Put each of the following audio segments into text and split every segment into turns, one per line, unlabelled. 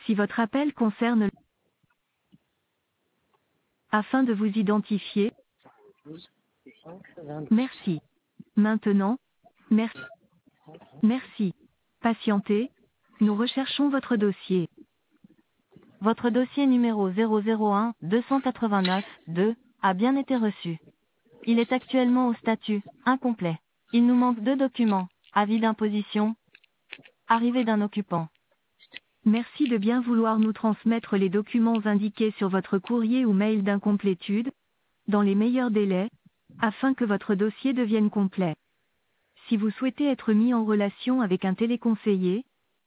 Si votre appel concerne afin de vous identifier,
12, 5, 20.
merci. Maintenant, merci. Merci. Patientez, nous recherchons votre dossier. Votre dossier numéro 001 289 2 a bien été reçu. Il est actuellement au statut incomplet. Il nous manque 2 documents. Avis d'imposition. Arrivée d'un occupant. Merci de bien vouloir nous transmettre les documents indiqués sur votre courrier ou mail d'incomplétude, dans les meilleurs délais, afin que votre dossier devienne complet. Si vous souhaitez être mis en relation avec un téléconseiller,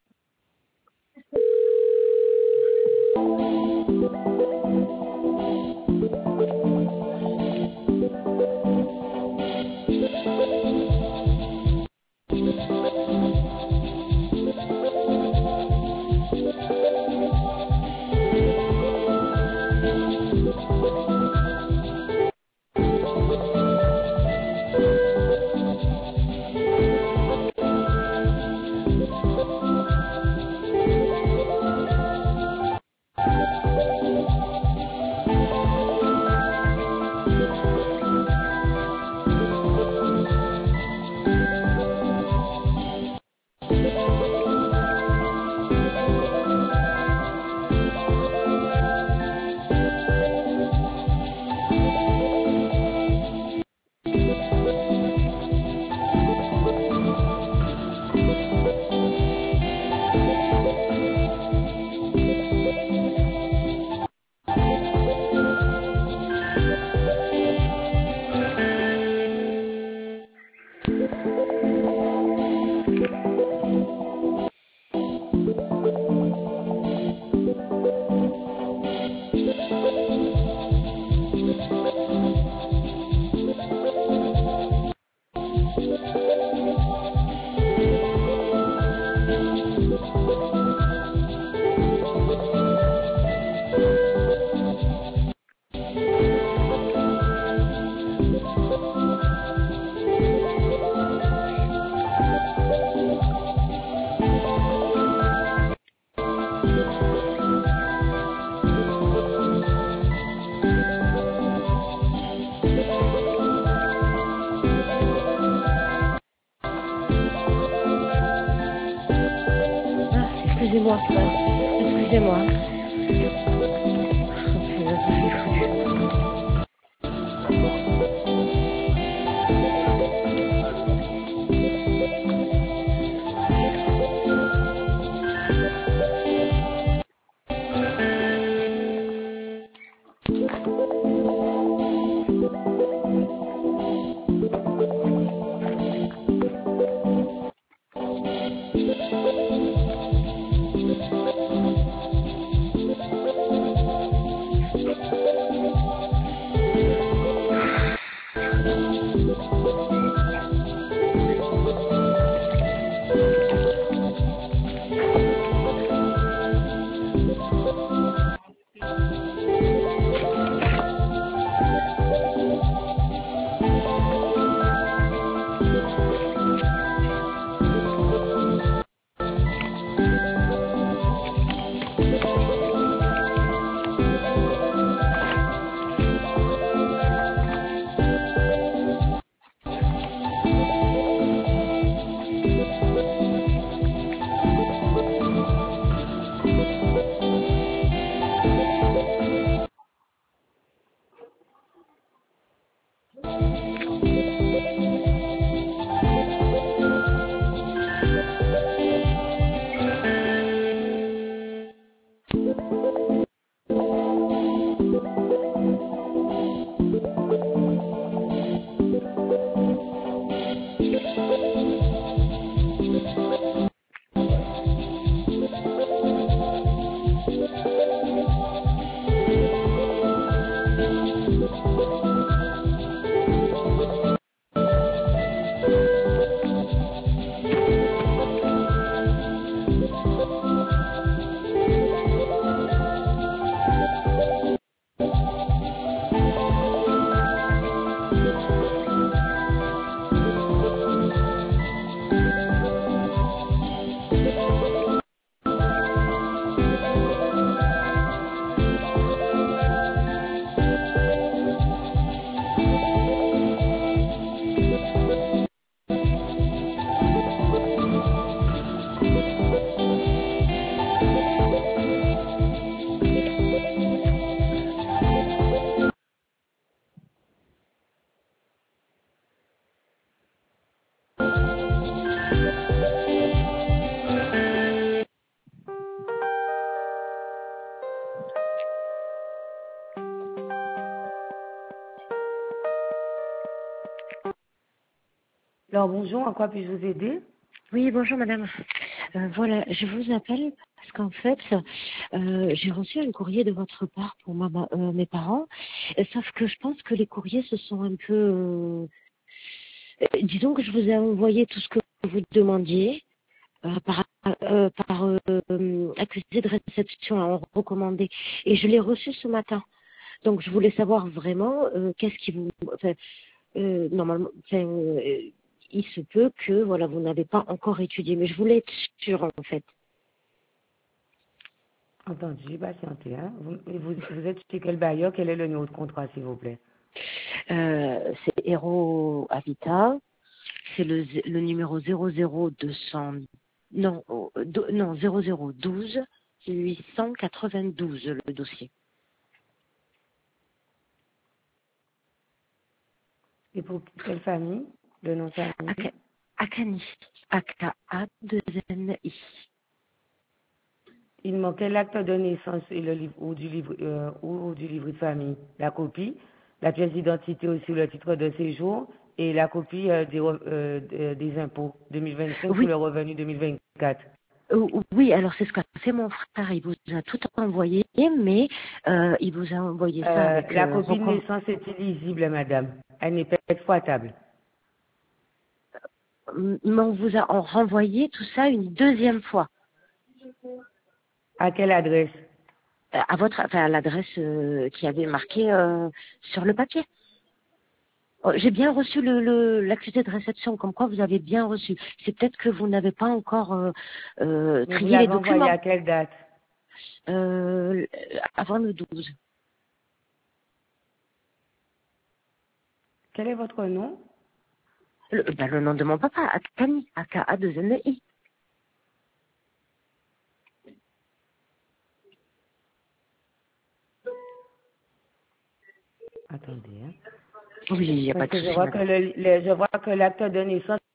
Excusez-moi, excusez-moi. Oh, punaise, je suis foutue.
Alors bonjour, en quoi puis-je vous aider?
Oui, bonjour madame. Voilà, je vous appelle parce qu'en fait, j'ai reçu un courrier de votre part pour mes parents, sauf que je pense que les courriers se sont un peu... disons que je vous ai envoyé tout ce que vous demandiez par accusé de réception à recommander, et je l'ai reçu ce matin. Donc je voulais savoir vraiment qu'est-ce qui vous... Enfin, normalement, il se peut que voilà, vous n'avez pas encore étudié, mais je voulais être sûre en fait.
Entendu, patientez. Hein. Vous êtes chez quel bailleur? Quel est le numéro de contrat, s'il vous plaît?
C'est Hero Habitat, c'est le numéro 00200, non, non 0012 892 le dossier.
Et pour quelle famille? Le nom de famille?
Akani, AKA2NI.
Il manquait l'acte de naissance et le livre ou du livre de famille, la copie, la pièce d'identité aussi, le titre de séjour et la copie des impôts 2025 pour
Oui,
le revenu 2024.
oui, alors c'est ce qu'a fait mon frère. Il vous a tout envoyé, mais il vous a envoyé ça avec
La copie de naissance est illisible, madame. Elle n'est pas exploitable.
mais on vous a renvoyé tout ça une deuxième fois
À quelle adresse?
à à l'adresse qui avait marqué sur le papier. Oh, j'ai bien reçu l'accusé de réception, comme quoi vous avez bien reçu. C'est peut-être que vous n'avez pas encore
Mais vous
trié les
l'avez envoyé
documents
à quelle date?
euh, avant le 12.
Quel est votre nom?
Le nom de mon papa, Akani, AKA2NI.
Attendez. Hein.
Oui, il n'y a pas
Parce
de
que je
souci,
vois que
madame.
je vois que l'acte de naissance